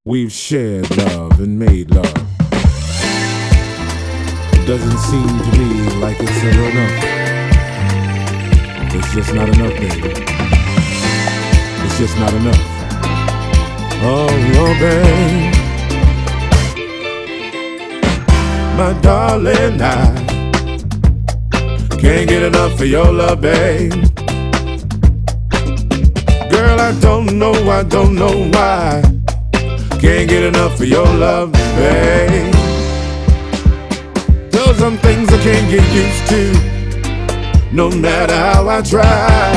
We've shared love and made love. It doesn't seem to me like it's ever enough. It's just not enough, baby. It's just not enough. Oh, babe. My darling, I can't get enough of your love, babe. Girl, I don't know why. Can't get enough of your love, babe. There's some things I can't get used to, no matter how I try.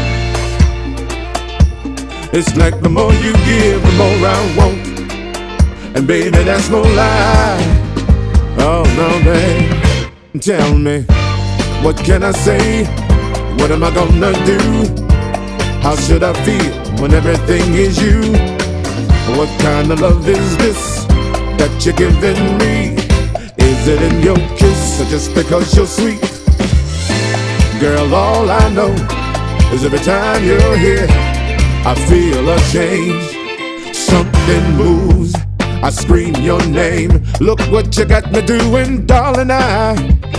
It's like the more you give, the more I want. And baby, that's no lie. Oh no, babe. Tell me, what can I say? What am I gonna do? How should I feel when everything is you? What kind of love is this that you're giving me? Is it in your kiss or just because you're sweet? Girl, all I know is every time you're here, I feel a change. Something moves, I scream your name. Look what you got me doing, darling. I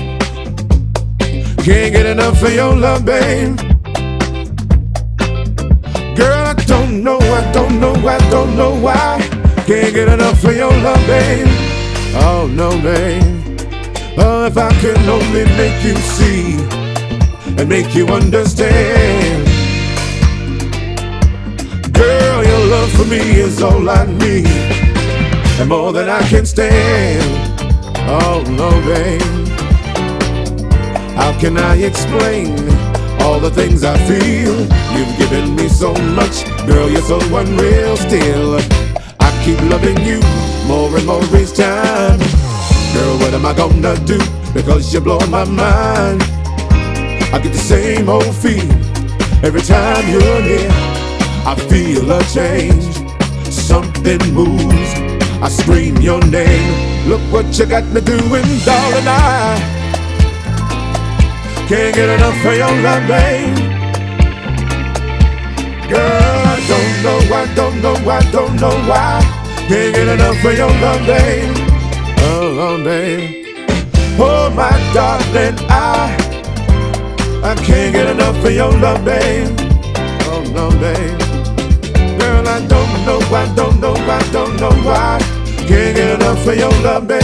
can't get enough of your love, babe. Girl, I don't know why. Can't get enough of your love, babe. Oh no, babe. Oh, if I could only make you see and make you understand. Girl, your love for me is all I need, and more than I can stand. Oh no, babe. How can I explain all the things I feel? You've given me so much, girl, you're so unreal still. I keep loving you more and more each time. Girl, what am I gonna do? Because you're blowing my mind. I get the same old feel every time you're near. I feel a change, something moves, I scream your name. Look what you got me doing, darling. I can't get enough of your love, babe. Girl, I don't know why. Can't get enough of your love, babe. Oh, babe. Oh, my darling, I can't get enough of your love, babe. Oh, no, babe. Girl, I don't know why. Can't get enough of your love, babe.